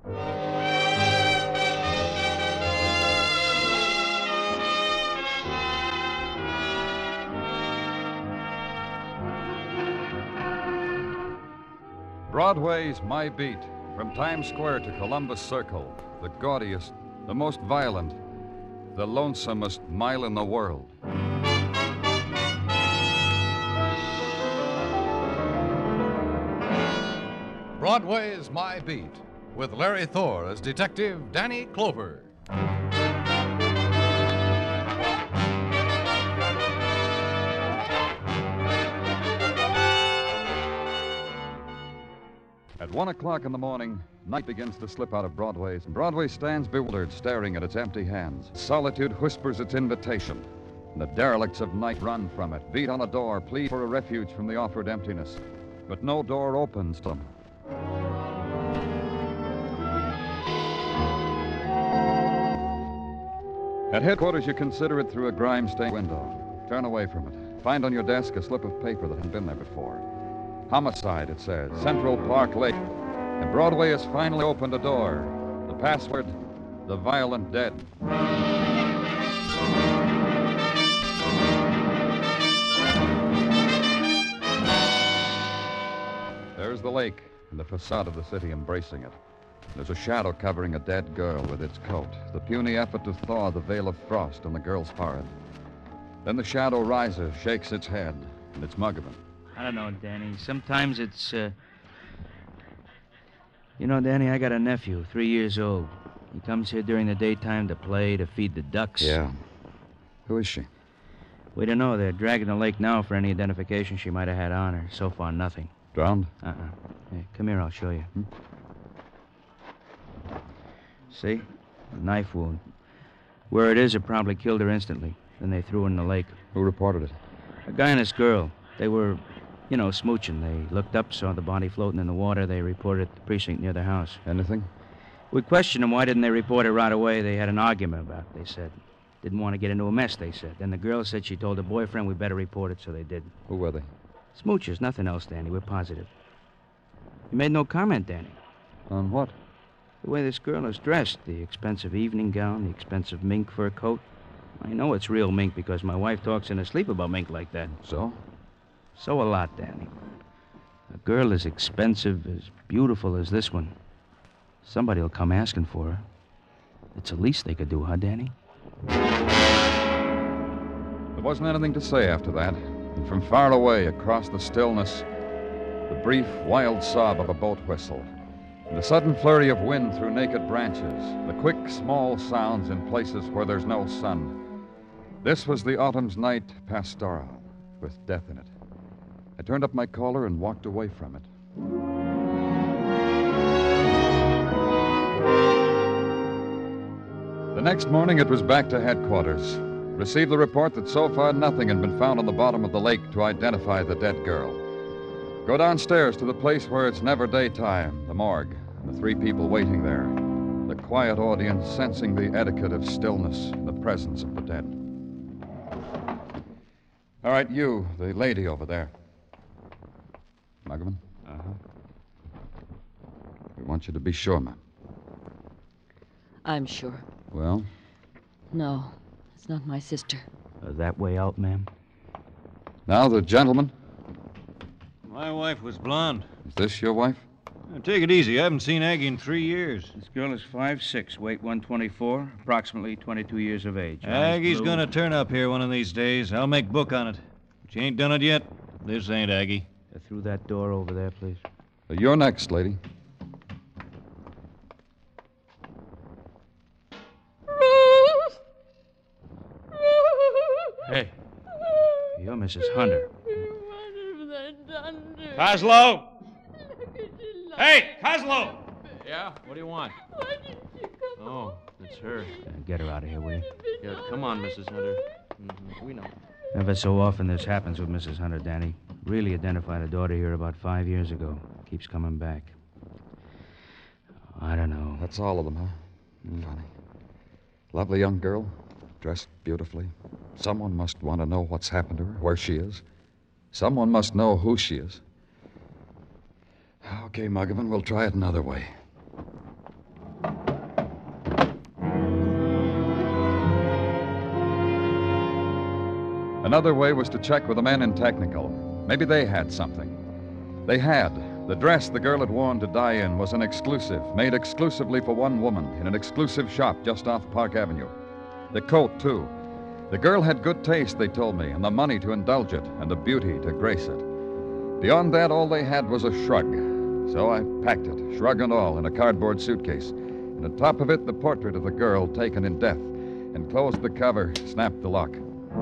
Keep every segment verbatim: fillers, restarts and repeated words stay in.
Broadway's My Beat, from Times Square to Columbus Circle, the gaudiest, the most violent, the lonesomest mile in the world. Broadway's My Beat, with Larry Thor as Detective Danny Clover. At one o'clock in the morning, night begins to slip out of Broadway's, and Broadway stands bewildered, staring at its empty hands. Solitude whispers its invitation, and the derelicts of night run from it, beat on a door, plead for a refuge from the offered emptiness. But no door opens to them. At headquarters, you consider it through a grime-stained window. Turn away from it. Find on your desk a slip of paper that hadn't been there before. Homicide, it says. Central Park Lake. And Broadway has finally opened a door. The password, the violent dead. There's the lake and the facade of the city embracing it. There's a shadow covering a dead girl with its coat, the puny effort to thaw the veil of frost on the girl's forehead. Then the shadow rises, shakes its head, and it's Muggavan. I don't know, Danny. Sometimes it's, uh... You know, Danny, I got a nephew, three years old. He comes here during the daytime to play, to feed the ducks. Yeah. Who is she? We don't know. They're dragging the lake now for any identification she might have had on her. So far, nothing. Drowned? Uh-uh. Hey, come here, I'll show you. Hmm? See? A knife wound. Where it is, it probably killed her instantly. Then they threw her in the lake. Who reported it? A guy and his girl. They were... You know, smooching. They looked up, saw the body floating in the water. They reported it at the precinct near their house. Anything? We questioned them. Why didn't they report it right away? They had an argument about it, they said. Didn't want to get into a mess, they said. Then the girl said she told her boyfriend we better report it, so they did. Who were they? Smoochers, nothing else, Danny. We're positive. You made no comment, Danny. On what? The way this girl is dressed. The expensive evening gown, the expensive mink fur coat. I know it's real mink because my wife talks in her sleep about mink like that. So? So a lot, Danny. A girl as expensive, as beautiful as this one. Somebody will come asking for her. It's the least they could do, huh, Danny? There wasn't anything to say after that. And from far away, across the stillness, the brief, wild sob of a boat whistle, and the sudden flurry of wind through naked branches, the quick, small sounds in places where there's no sun. This was the autumn's night pastoral, with death in it. I turned up my collar and walked away from it. The next morning, it was back to headquarters. Received the report that so far nothing had been found on the bottom of the lake to identify the dead girl. Go downstairs to the place where it's never daytime, the morgue, and the three people waiting there. The quiet audience sensing the etiquette of stillness in the presence of the dead. All right, you, the lady over there. Muggavan? Uh-huh. We want you to be sure, ma'am. I'm sure. Well? No, it's not my sister. Uh, that way out, ma'am? Now, the gentleman. My wife was blonde. Is this your wife? Now, take it easy. I haven't seen Aggie in three years. This girl is five six, weight one twenty-four, approximately twenty-two years of age. Aggie's gonna turn up here one of these days. I'll make book on it. But you ain't done it yet. This ain't Aggie. Uh, through that door over there, please. Uh, you're next, lady. Ruth! Hey, you're Missus Hunter. What have they done to me? Coslow! Look at you like Hey, Coslow! Yeah? What do you want? Why did you come Oh, it's her. Uh, get her out of here, will you? Yeah, come on, Missus Hunter. Mm-hmm. We know. Ever so often this happens with Missus Hunter, Danny. Really identified a daughter here about five years ago. Keeps coming back. I don't know. That's all of them, huh? Funny. Lovely young girl, dressed beautifully. Someone must want to know what's happened to her, where she is. Someone must know who she is. Okay, Muggavan, we'll try it another way. Another way was to check with the men in technical. Maybe they had something. They had. The dress the girl had worn to die in was an exclusive, made exclusively for one woman in an exclusive shop just off Park Avenue. The coat, too. The girl had good taste, they told me, and the money to indulge it, and the beauty to grace it. Beyond that, all they had was a shrug. So I packed it, shrug and all, in a cardboard suitcase. And on top of it, the portrait of the girl taken in death. And closed the cover, snapped the lock.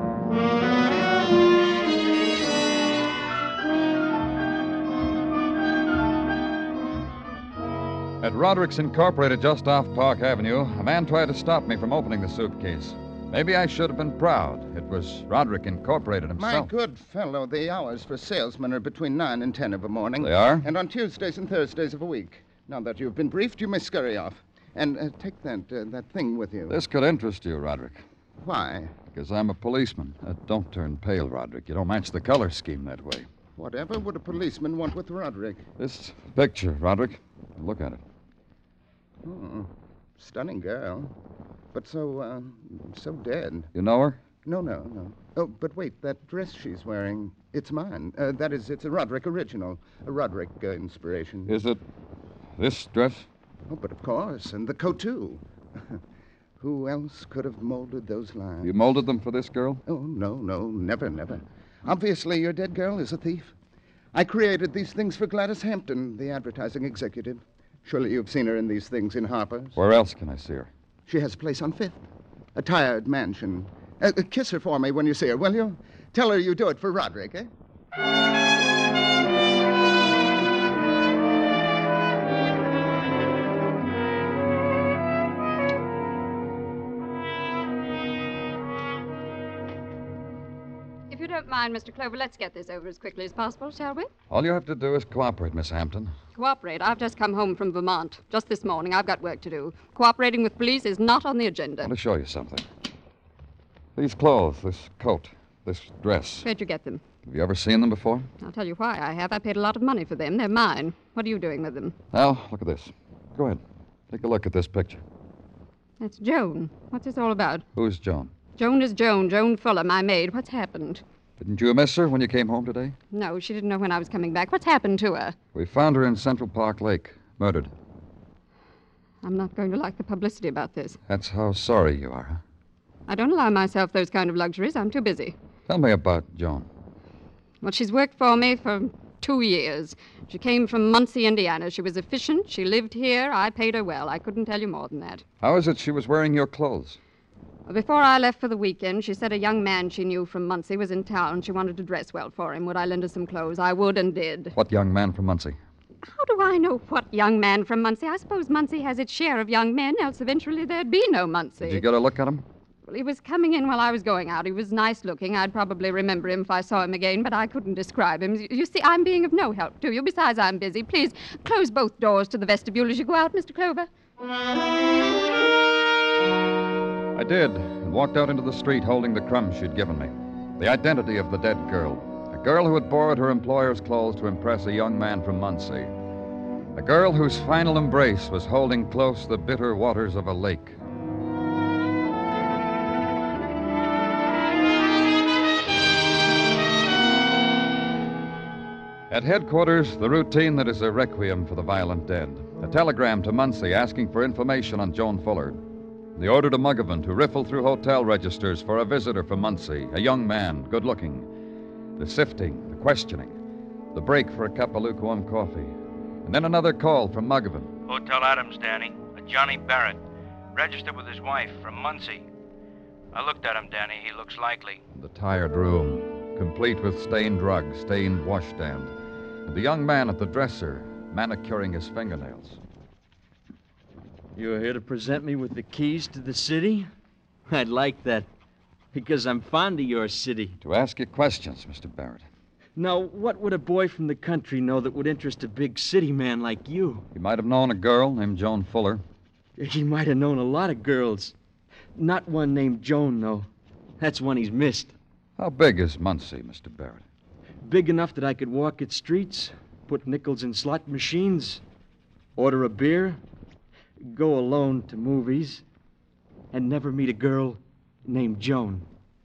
At Roderick's Incorporated just off Park Avenue, a man tried to stop me from opening the suitcase. Maybe I should have been proud. It was Roderick Incorporated My himself. good fellow, the hours for salesmen are between nine and ten of a morning. They are? And on Tuesdays and Thursdays of a week. Now that you've been briefed, you may scurry off. And uh, take that uh, that thing with you. This could interest you, Roderick. Why? Because I'm a policeman. Uh, don't turn pale, Roderick. You don't match the color scheme that way. Whatever would a policeman want with Roderick? This picture, Roderick. Look at it. Oh, stunning girl. But so, uh, so dead. You know her? No, no, no. Oh, but wait, that dress she's wearing, it's mine. Uh, that is, it's a Roderick original. A Roderick uh, inspiration. Is it this dress? Oh, but of course, and the coat, too. Who else could have molded those lines? You molded them for this girl? Oh, no, no, never, never. Obviously, your dead girl is a thief. I created these things for Gladys Hampton, the advertising executive. Surely you've seen her in these things in Harper's. Where else can I see her? She has a place on Fifth. A tired mansion. Uh, kiss her for me when you see her, will you? Tell her you do it for Roderick, eh? If you don't mind, Mister Clover, let's get this over as quickly as possible, shall we? All you have to do is cooperate, Miss Hampton. Cooperate. I've just come home from Vermont. Just this morning. I've got work to do. Cooperating with police is not on the I agenda. want to show you something. These clothes, this coat, this dress. Where'd you get them? Have you ever seen them before? I'll tell you why I have. I paid a lot of money for them. They're mine. What are you doing with them? Now, look at this. Go ahead. Take a look at this picture. That's Joan. What's this all about? Who's Joan? Joan is Joan. Joan Fuller, my maid. What's happened? Didn't you miss her when you came home today? No, she didn't know when I was coming back. What's happened to her? We found her in Central Park Lake, murdered. I'm not going to like the publicity about this. That's how sorry you are, huh? I don't allow myself those kind of luxuries. I'm too busy. Tell me about Joan. Well, she's worked for me for two years. She came from Muncie, Indiana. She was efficient. She lived here. I paid her well. I couldn't tell you more than that. How is it she was wearing your clothes? Before I left for the weekend, she said a young man she knew from Muncie was in town. She wanted to dress well for him. Would I lend her some clothes? I would and did. What young man from Muncie? How do I know what young man from Muncie? I suppose Muncie has its share of young men, else eventually there'd be no Muncie. Did you get a look at him? Well, he was coming in while I was going out. He was nice looking. I'd probably remember him if I saw him again, but I couldn't describe him. You see, I'm being of no help to you. Besides, I'm busy. Please close both doors to the vestibule as you go out, Mister Clover. I did, and walked out into the street holding the crumbs she'd given me. The identity of the dead girl. A girl who had borrowed her employer's clothes to impress a young man from Muncie. A girl whose final embrace was holding close the bitter waters of a lake. At headquarters, the routine that is a requiem for the violent dead. A telegram to Muncie asking for information on Joan Fuller. The order to Muggavan to riffle through hotel registers for a visitor from Muncie, a young man, good-looking. The sifting, the questioning, the break for a cup of lukewarm coffee. And then another call from Muggavan. Hotel Adams, Danny. A Johnny Barrett. Registered with his wife from Muncie. I looked at him, Danny. He looks likely. The tired room, complete with stained rug, stained washstand. And the young man at the dresser, manicuring his fingernails. You're here to present me with the keys to the city? I'd like that, because I'm fond of your city. To ask you questions, Mister Barrett. Now, what would a boy from the country know that would interest a big city man like you? He might have known a girl named Joan Fuller. He might have known a lot of girls. Not one named Joan, though. That's one he's missed. How big is Muncie, Mister Barrett? Big enough that I could walk its streets, put nickels in slot machines, order a beer, go alone to movies, and never meet a girl named Joan.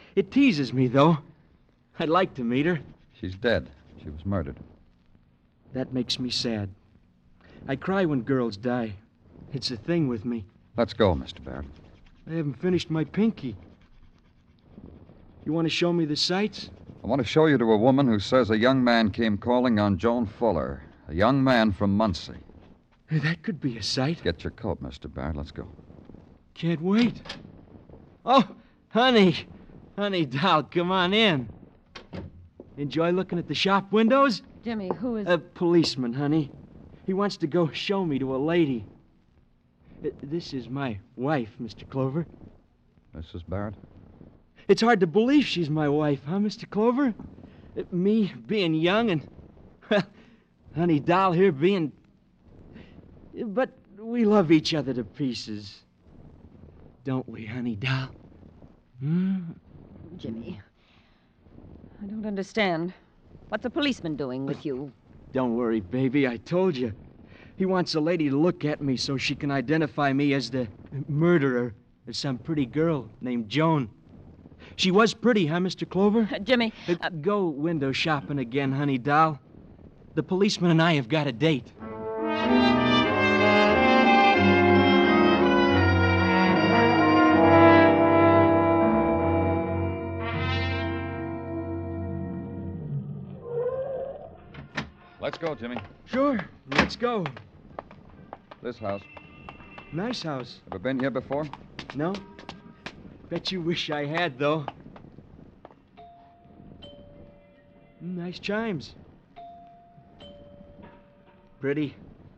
It teases me, though. I'd like to meet her. She's dead. She was murdered. That makes me sad. I cry when girls die. It's a thing with me. Let's go, Mister Barrett. I haven't finished my pinky. You want to show me the sights? I want to show you to a woman who says a young man came calling on Joan Fuller, a young man from Muncie. That could be a sight. Get your coat, Mister Barrett. Let's go. Can't wait. Oh, honey. Honey, doll, come on in. Enjoy looking at the shop windows? Jimmy, who is... A policeman, honey. He wants to go show me to a lady. Uh, This is my wife, Mister Clover. Missus Barrett? It's hard to believe she's my wife, huh, Mister Clover? Uh, Me being young and, well, honey doll here being... But we love each other to pieces. Don't we, honey doll? Hmm? Jimmy, I don't understand. What's a policeman doing with you? Don't worry, baby, I told you. He wants a lady to look at me so she can identify me as the murderer of some pretty girl named Joan. She was pretty, huh, Mister Clover? Uh, Jimmy, Uh, uh, go window shopping again, honey doll. The policeman and I have got a date. Let's go, Jimmy. Sure, let's go. This house. Nice house. Ever been here before? No? Bet you wish I had, though. Mm, Nice chimes. Pretty.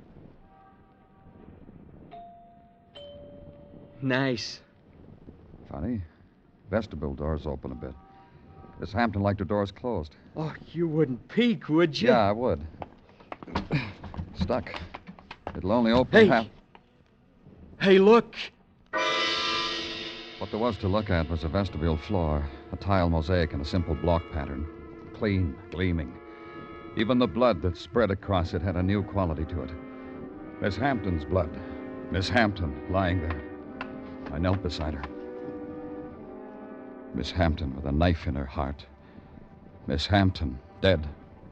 Nice. Funny. Vestibule doors open a bit. Miss Hampton liked her doors closed. Oh, you wouldn't peek, would you? Yeah, I would. Stuck. It'll only open Hey. half. Hey, look. What there was to look at was a vestibule floor, a tile mosaic in a simple block pattern. Clean, gleaming. Even the blood that spread across it had a new quality to it. Miss Hampton's blood. Miss Hampton lying there. I knelt beside her. Miss Hampton with a knife in her heart. Miss Hampton dead.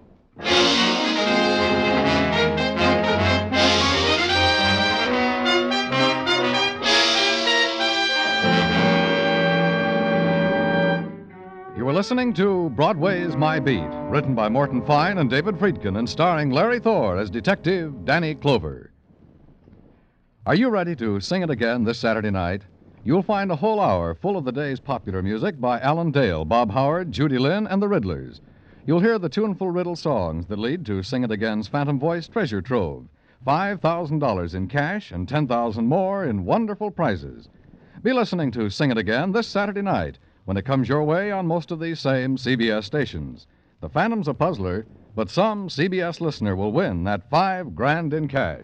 You were listening to Broadway's My Beat, written by Morton Fine and David Friedkin and starring Larry Thor as Detective Danny Clover. Are you ready to sing it again this Saturday night? You'll find a whole hour full of the day's popular music by Alan Dale, Bob Howard, Judy Lynn, and the Riddlers. You'll hear the tuneful riddle songs that lead to Sing It Again's Phantom Voice Treasure Trove. five thousand dollars in cash and ten thousand dollars more in wonderful prizes. Be listening to Sing It Again this Saturday night when it comes your way on most of these same C B S stations. The Phantom's a puzzler, but some C B S listener will win that five grand in cash.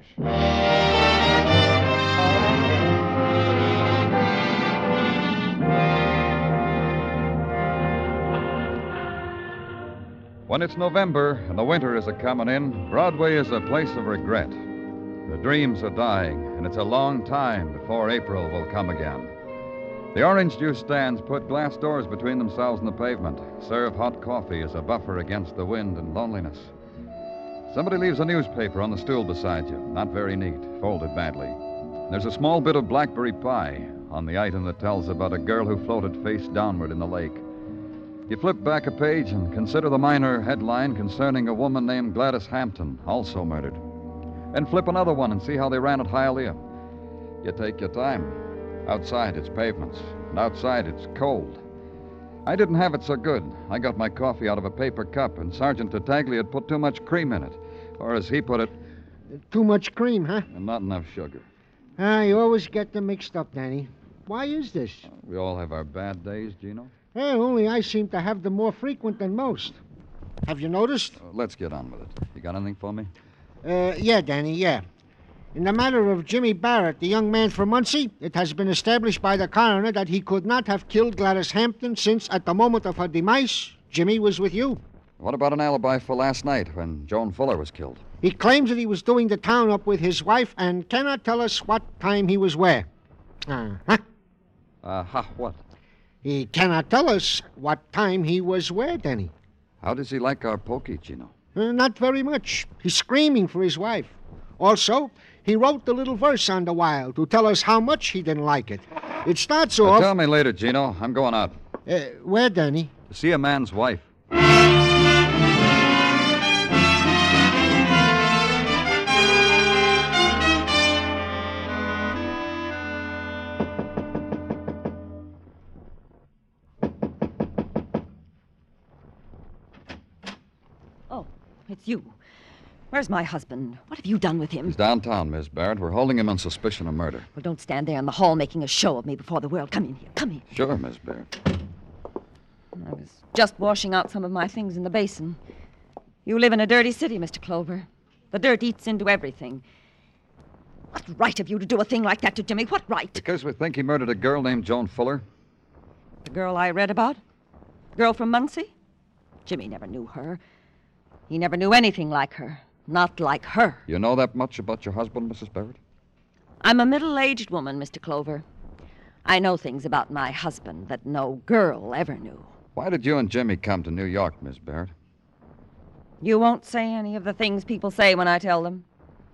When it's November and the winter is a coming in, Broadway is a place of regret. The dreams are dying, and it's a long time before April will come again. The orange juice stands put glass doors between themselves and the pavement, serve hot coffee as a buffer against the wind and loneliness. Somebody leaves a newspaper on the stool beside you, not very neat, folded badly. There's a small bit of blackberry pie on the item that tells about a girl who floated face downward in the lake. You flip back a page and consider the minor headline concerning a woman named Gladys Hampton, also murdered. Then flip another one and see how they ran at Hialeah. You take your time. Outside, it's pavements, and outside, it's cold. I didn't have it so good. I got my coffee out of a paper cup, and Sergeant Tattaglia had put too much cream in it. Or, as he put it, Too much cream, huh? and not enough sugar. Ah, you always get them mixed up, Danny. Why is this? We all have our bad days, Gino. Eh, only I seem to have them more frequent than most. Have you noticed? Uh, let's get on with it. You got anything for me? Uh, yeah, Danny, yeah. In the matter of Jimmy Barrett, the young man from Muncie, it has been established by the coroner that he could not have killed Gladys Hampton since, at the moment of her demise, Jimmy was with you. What about an alibi for last night when Joan Fuller was killed? He claims that he was doing the town up with his wife and cannot tell us what time he was where. Uh-huh. Uh, ha, what? He cannot tell us what time he was where, Danny. How does he like our pokey, Gino? Uh, not very much. He's screaming for his wife. Also, he wrote the little verse on the wire to tell us how much he didn't like it. It starts Uh, off... tell me later, Gino. I'm going out. Uh, where, Danny? To see a man's wife. Oh, it's you. Where's my husband? What have you done with him? He's downtown, Miss Barrett. We're holding him on suspicion of murder. Well, don't stand there in the hall making a show of me before the world. Come in here. Come in. Sure, Miss Barrett. I was just washing out some of my things in the basin. You live in a dirty city, Mister Clover. The dirt eats into everything. What right have you to do a thing like that to Jimmy? What right? Because we think he murdered a girl named Joan Fuller. The girl I read about? The girl from Muncie? Jimmy never knew her. He never knew anything like her. Not like her. You know that much about your husband, Missus Barrett? I'm a middle-aged woman, Mister Clover. I know things about my husband that no girl ever knew. Why did you and Jimmy come to New York, Miss Barrett? You won't say any of the things people say when I tell them.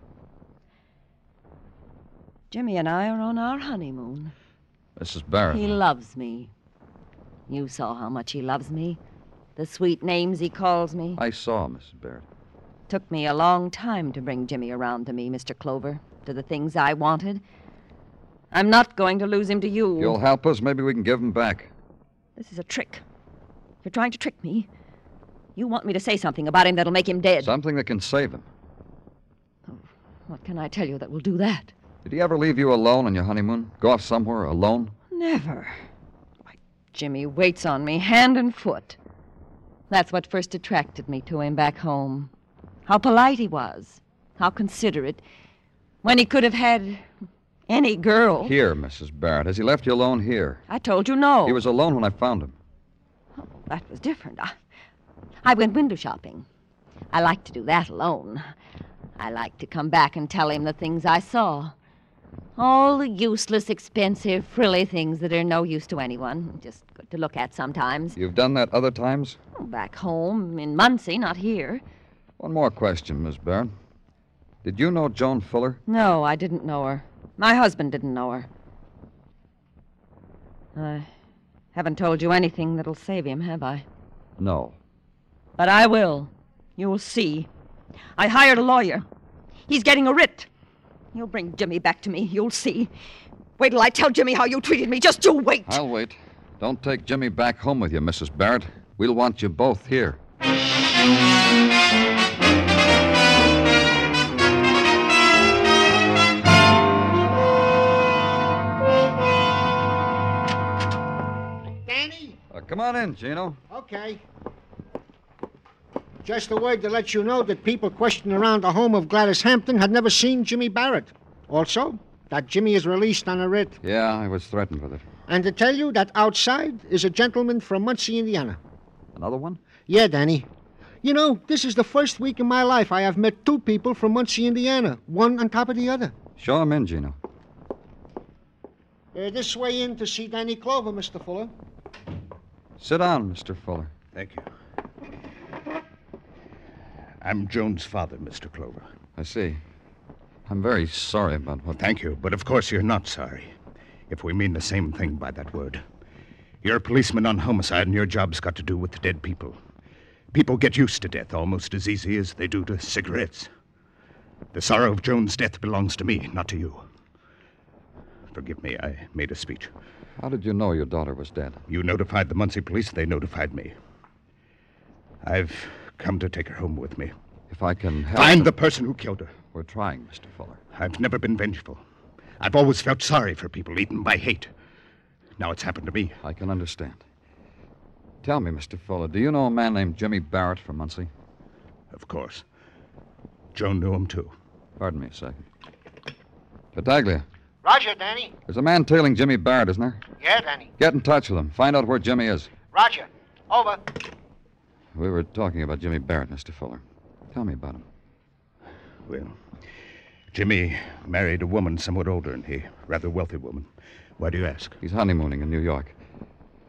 Jimmy and I are on our honeymoon. Missus Barrett. He loves me. You saw how much he loves me. The sweet names he calls me. I saw, Missus Barrett. Took me a long time to bring Jimmy around to me, Mister Clover, to the things I wanted. I'm not going to lose him to you. If you'll help us, maybe we can give him back. This is a trick. You're trying to trick me. You want me to say something about him that'll make him dead. Something that can save him. Oh, what can I tell you that will do that? Did he ever leave you alone on your honeymoon? Go off somewhere alone? Never. Why, Jimmy waits on me hand and foot. That's what first attracted me to him back home. How polite he was. How considerate. When he could have had any girl. Here, Missus Barrett. Has he left you alone here? I told you no. He was alone when I found him. Oh, that was different. I, I went window shopping. I like to do that alone. I like to come back and tell him the things I saw. All the useless, expensive, frilly things that are no use to anyone. Just good to look at sometimes. You've done that other times? Oh, back home, in Muncie, not here. One more question, Miss Barrett. Did you know Joan Fuller? No, I didn't know her. My husband didn't know her. I haven't told you anything that'll save him, have I? No. But I will. You'll see. I hired a lawyer. He's getting a writ. He'll bring Jimmy back to me. You'll see. Wait till I tell Jimmy how you treated me. Just you wait. I'll wait. Don't take Jimmy back home with you, Missus Barrett. We'll want you both here. Danny? Uh, come on in, Gino. Okay. Just a word to let you know that people questioning around the home of Gladys Hampton had never seen Jimmy Barrett. Also, that Jimmy is released on a writ. Yeah, I was threatened with it. And to tell you that outside is a gentleman from Muncie, Indiana. Another one? Yeah, Danny. You know, this is the first week in my life I have met two people from Muncie, Indiana, one on top of the other. Show him in, Gino. Uh, this way in to see Danny Clover, Mister Fuller. Sit down, Mister Fuller. Thank you. I'm Joan's father, Mister Clover. I see. I'm very sorry about what... Thank you, but of course you're not sorry. If we mean the same thing by that word. You're a policeman on homicide, and your job's got to do with dead people. People get used to death almost as easy as they do to cigarettes. The sorrow of Joan's death belongs to me, not to you. Forgive me, I made a speech. How did you know your daughter was dead? You notified the Muncie police, they notified me. I've come to take her home with me. If I can help... Find the person who killed her. We're trying, Mister Fuller. I've never been vengeful. I've always felt sorry for people eaten by hate. Now it's happened to me. I can understand. Tell me, Mister Fuller, do you know a man named Jimmy Barrett from Muncie? Of course. Joan knew him, too. Pardon me a second. Battaglia, Roger, Danny. there's a man tailing Jimmy Barrett, isn't there? Yeah, Danny. Get in touch with him. Find out where Jimmy is. Roger. Over. We were talking about Jimmy Barrett, Mister Fuller. Tell me about him. Well, Jimmy married a woman somewhat older than he, rather wealthy woman. Why do you ask? He's honeymooning in New York.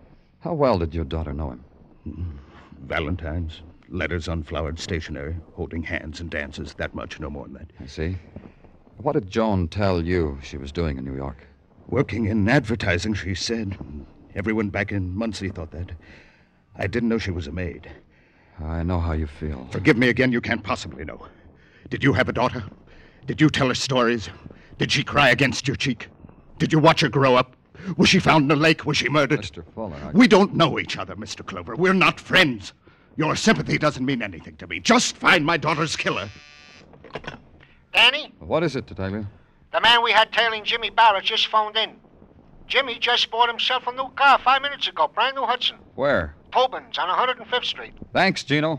How well did your daughter know him? Valentines, letters on flowered stationery, holding hands and dances, that much, no more than that. I see. What did Joan tell you she was doing in New York? Working in advertising, she said. Everyone back in Muncie thought that. I didn't know she was a maid. I know how you feel. Forgive me again, you can't possibly know. Did you have a daughter? Did you tell her stories? Did she cry against your cheek? Did you watch her grow up? Was she found in a lake? Was she murdered? Mister Fuller, I... We don't know each other, Mister Clover. We're not friends. Your sympathy doesn't mean anything to me. Just find my daughter's killer. Danny, What is it, Detective? the man we had tailing Jimmy Barrett just phoned in. Jimmy just bought himself a new car five minutes ago, brand new Hudson. Where? Tobin's on one hundred fifth Street. Thanks, Gino.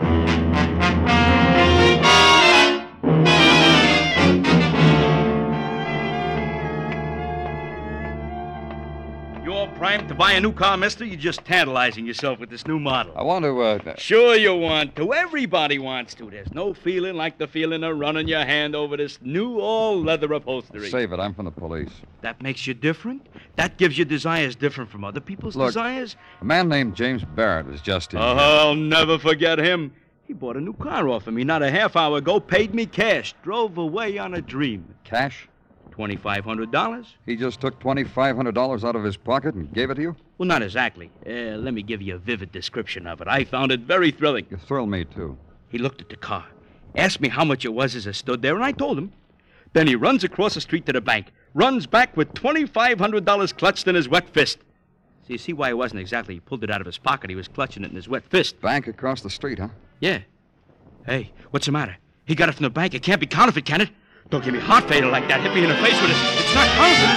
You're primed to buy a new car, mister? You're just tantalizing yourself with this new model. I want to, uh... Sure you want to. Everybody wants to. There's no feeling like the feeling of running your hand over this new all-leather upholstery. Save it. I'm from the police. That makes you different? That gives you desires different from other people's Look, desires? A man named James Barrett was just in Oh, here. I'll never forget him. He bought a new car off of me not a half hour ago, paid me cash, drove away on a dream. Cash? twenty-five hundred dollars? He just took twenty-five hundred dollars out of his pocket and gave it to you? Well, not exactly. Uh, let me give you a vivid description of it. I found it very thrilling. You thrill me, too. He looked at the car, asked me how much it was as I stood there, and I told him. Then he runs across the street to the bank, runs back with twenty-five hundred dollars clutched in his wet fist. So you see why it wasn't exactly he pulled it out of his pocket. He was clutching it in his wet fist. Bank across the street, huh? Yeah. Hey, what's the matter? He got it from the bank. It can't be counterfeit, can it? Don't give me heart failure like that. Hit me in the face with it. It's not counterfeit,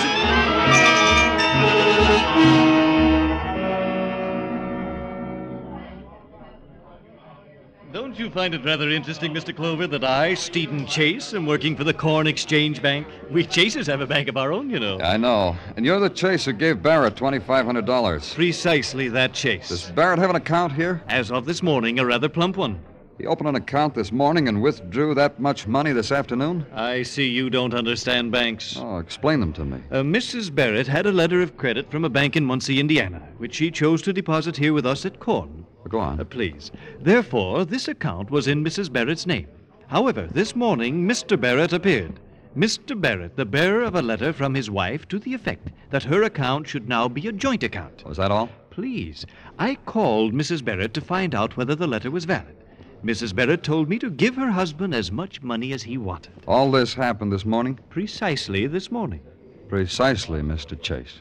is it? Don't you find it rather interesting, Mister Clover, that I, Stephen Chase, am working for the Corn Exchange Bank? We Chasers have a bank of our own, you know. I know. And you're the Chase who gave Barrett twenty-five hundred dollars. Precisely that Chase. Does Barrett have an account here? As of this morning, a rather plump one. He opened an account this morning and withdrew that much money this afternoon? I see you don't understand banks. Oh, explain them to me. Uh, Missus Barrett had a letter of credit from a bank in Muncie, Indiana, which she chose to deposit here with us at Corn. Go on. Uh, please. Therefore, this account was in Missus Barrett's name. However, this morning, Mister Barrett appeared. Mister Barrett, the bearer of a letter from his wife to the effect that her account should now be a joint account. Was that all? Please. I called Missus Barrett to find out whether the letter was valid. Missus Barrett told me to give her husband as much money as he wanted. All this happened this morning? Precisely this morning. Precisely, Mister Chase.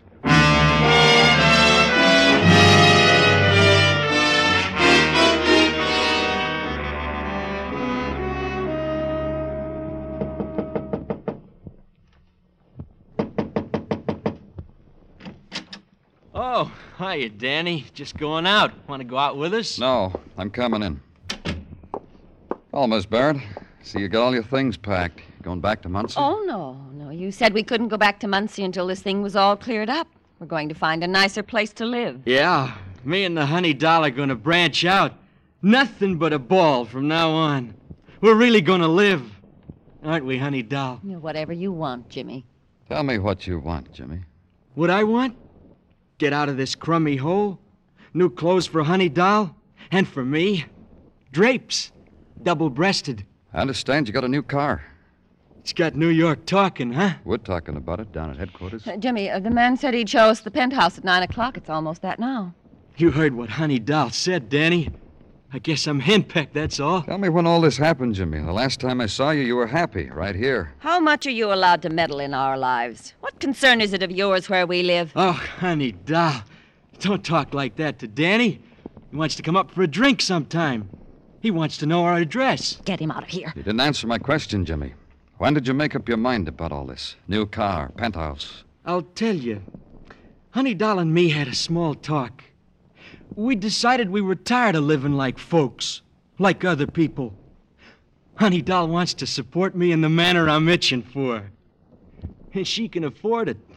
Oh, hiya, Danny. Just going out. Want to go out with us? No, I'm coming in. Oh, Miss Barrett. See, you got all your things packed. Going back to Muncie? Oh, no, no. You said we couldn't go back to Muncie until this thing was all cleared up. We're going to find a nicer place to live. Yeah, me and the Honey Doll are going to branch out. Nothing but a ball from now on. We're really going to live. Aren't we, Honey Doll? You know, whatever you want, Jimmy. Tell me what you want, Jimmy. What I want? Get out of this crummy hole. New clothes for Honey Doll. And for me. Drapes. Double-breasted. I understand you got a new car. It's got New York talking, huh? We're talking about it down at headquarters. Uh, Jimmy, uh, the man said he'd show us the penthouse at nine o'clock. It's almost that now. You heard what Honey Doll said, Danny. I guess I'm henpecked, that's all. Tell me when all this happened, Jimmy. The last time I saw you, you were happy, right here. How much are you allowed to meddle in our lives? What concern is it of yours where we live? Oh, Honey Doll. Don't talk like that to Danny. He wants to come up for a drink sometime. He wants to know our address. Get him out of here. You didn't answer my question, Jimmy. When did you make up your mind about all this? New car, penthouse. I'll tell you. Honey Doll and me had a small talk. We decided we were tired of living like folks, like other people. Honey Doll wants to support me in the manner I'm itching for. And she can afford it.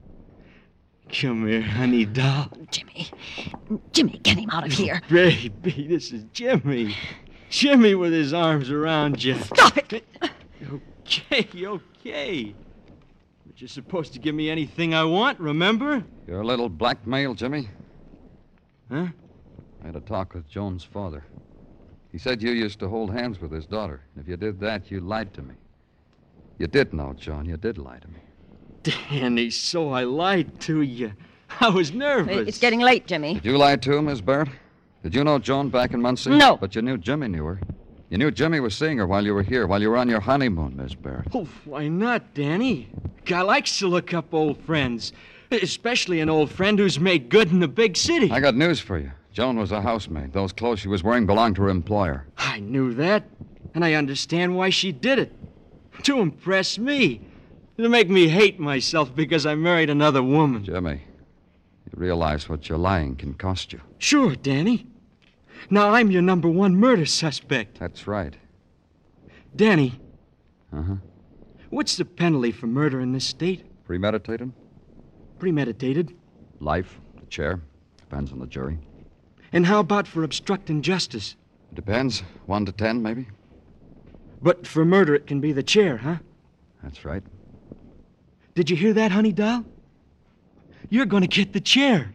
Come here, Honey Doll. Jimmy. Jimmy, get him out of here. Baby, this is Jimmy. Jimmy with his arms around you. Stop it! Okay, okay. But you're supposed to give me anything I want, remember? You're a little blackmail, Jimmy. Huh? I had a talk with Joan's father. He said you used to hold hands with his daughter. If you did that, you lied to me. You did know, John. You did lie to me. Danny, so I lied to you. I was nervous. It's getting late, Jimmy. Did you lie to him, Miss Barrett? Did you know Joan back in Muncie? No. But you knew Jimmy knew her. You knew Jimmy was seeing her while you were here, while you were on your honeymoon, Miss Barrett. Oh, why not, Danny? Guy likes to look up old friends, especially an old friend who's made good in the big city. I got news for you. Joan was a housemaid. Those clothes she was wearing belonged to her employer. I knew that, and I understand why she did it. To impress me. To make me hate myself because I married another woman. Jimmy, you realize what your lying can cost you. Sure, Danny. Now I'm your number one murder suspect. That's right. Danny. Uh-huh. What's the penalty for murder in this state? Premeditated? Premeditated. Life, the chair. Depends on the jury. And how about for obstructing justice? It depends. One to ten, maybe. But for murder, it can be the chair, huh? That's right. Did you hear that, honey doll? You're going to get the chair.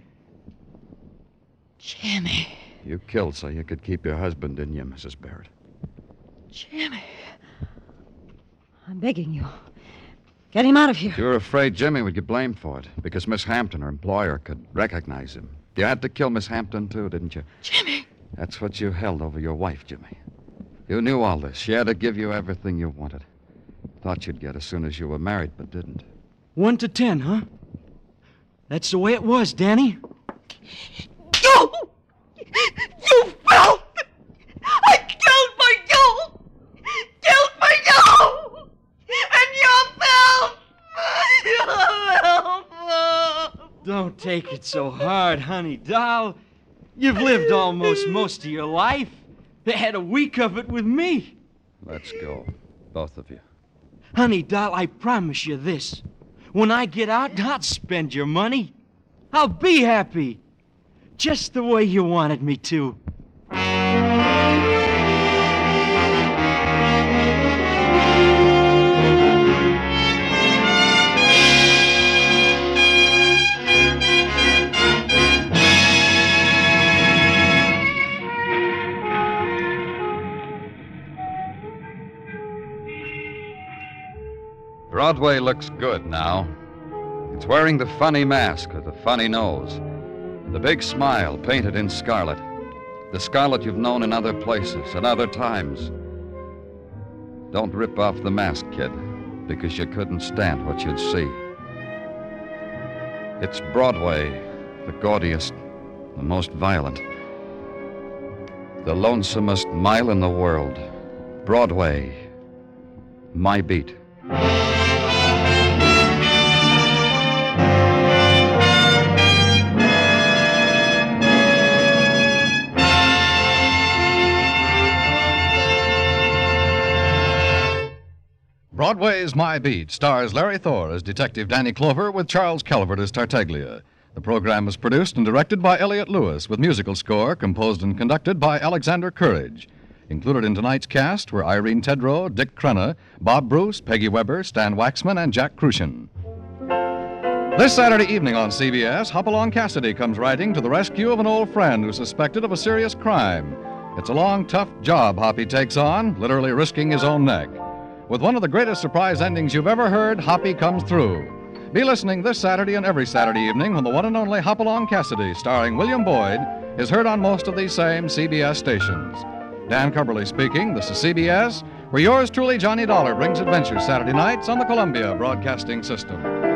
Jimmy. You killed so you could keep your husband, didn't you, Missus Barrett? Jimmy. I'm begging you. Get him out of here. You were afraid Jimmy would get blamed for it because Miss Hampton, her employer, could recognize him. You had to kill Miss Hampton, too, didn't you? Jimmy. That's what you held over your wife, Jimmy. You knew all this. She had to give you everything you wanted. Thought you'd get as soon as you were married, but didn't. One to ten, huh? That's the way it was, Danny. You! You filth! I killed my you! Killed my you! And you filth! You filth! Don't take it so hard, honey doll. You've lived almost most of your life. They had a week of it with me. Let's go, both of you. Honey doll, I promise you this. When I get out, I'll spend your money. I'll be happy. Just the way you wanted me to. Broadway looks good now. It's wearing the funny mask with the funny nose. The big smile painted in scarlet. The scarlet you've known in other places, at other times. Don't rip off the mask, kid, because you couldn't stand what you'd see. It's Broadway, the gaudiest, the most violent. The lonesomest mile in the world. Broadway, my beat. Broadway's My Beat stars Larry Thor as Detective Danny Clover with Charles Calvert as Tartaglia. The program was produced and directed by Elliott Lewis with musical score composed and conducted by Alexander Courage. Included in tonight's cast were Irene Tedrow, Dick Crenna, Bob Bruce, Peggy Weber, Stan Waxman, and Jack Crucian. This Saturday evening on C B S, Hopalong Cassidy comes riding to the rescue of an old friend who's suspected of a serious crime. It's a long, tough job Hoppy takes on, literally risking his own neck. With one of the greatest surprise endings you've ever heard, Hoppy comes through. Be listening this Saturday and every Saturday evening when the one and only Hopalong Cassidy, starring William Boyd, is heard on most of these same C B S stations. Dan Cubberly speaking. This is C B S, where yours truly, Johnny Dollar, brings adventures Saturday nights on the Columbia Broadcasting System.